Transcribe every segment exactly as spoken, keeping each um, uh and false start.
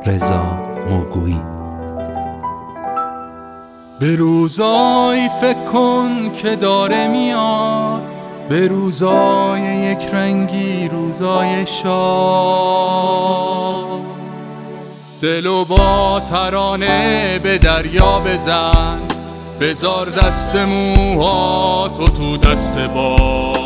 رضا موگویی. به روزایی فکر کن که داره میاد، به روزای یک رنگی، روزای شاد. دلو با ترانه به دریا بزن، بذار دست موهاتو تو دست باد.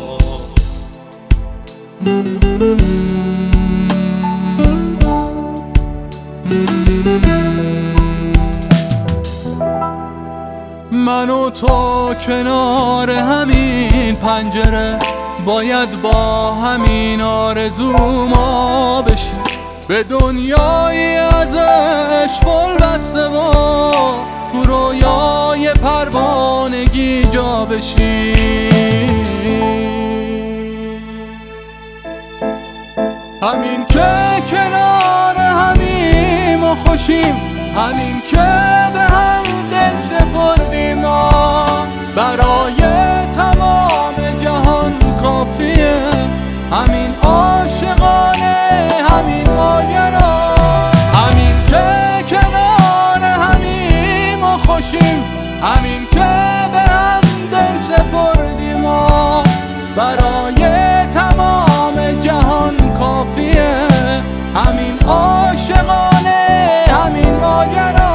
من و تو کنار همین پنجره، باید با همین آرزو ما بشیم، به دنیایی ازش پل بسته و تو رویای پروانگی جا بشیم. همین که کنار همین ما خوشیم، همین که به هم دل سپردیم ما، برای تمام جهان کافیه. همین عاشقانه، همین ماجرا، همین که کنار همین ما خوشیم، همین که به هم دل سپردیم ما، برای تمام جهان کافیه. همین عاشقانه، همین ماجرا.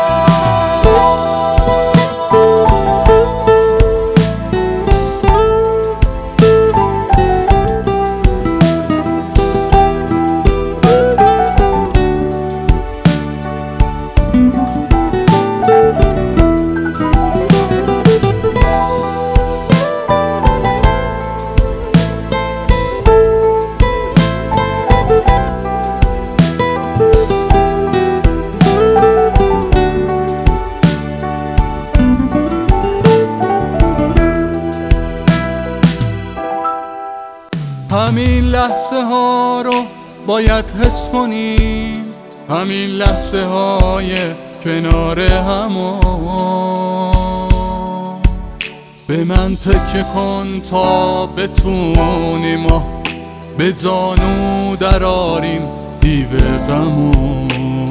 همین لحظه ها رو باید حس کنیم، همین لحظه های کنار همو. به من تکه کن تا بتونیم ما به زانو دراریم دیو غمو.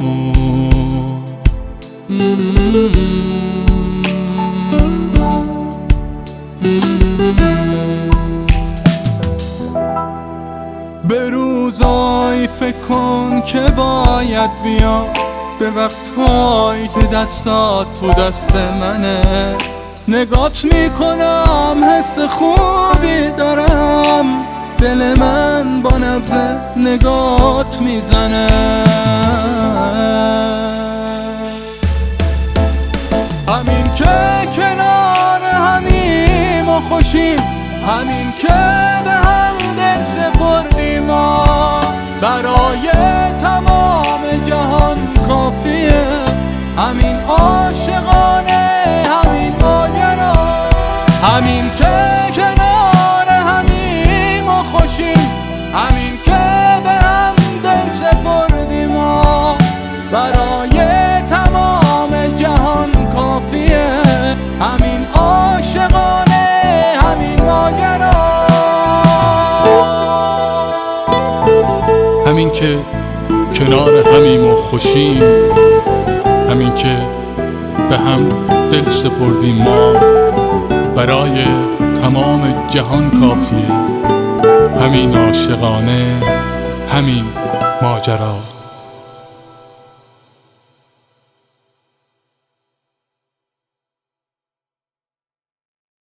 به روزایی فکر کن که باید بیام، به وقتهایی که دستات تو دست منه. نگات میکنم حس خوبی دارم، دل من با نبض نگات میزنه. همین که کنار همین ما خوشیم، همین که به هم دل سپردیم ما، برای تمام جهان کافیه. همین عاشقانه، همین ماجرا، همین که کنار همین ما خوشیم، همین که به هم دل سپردیم ما، برای تمام جهان کافیه. همین عاشقانه، همین ماجرا. همین که کنار همیم و خوشیم، همین که به هم دل سپردیم ما، برای تمام جهان کافیه. همین عاشقانه، همین ماجرا.